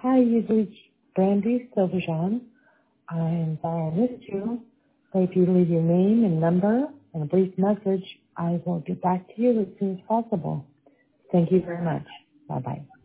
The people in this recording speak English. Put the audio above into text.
Hi, you've reached Brandy Silverjean. I'm sorry I missed you. So if you leave your name and number and a brief message, I will get back to you as soon as possible. Thank you very much. Bye-bye.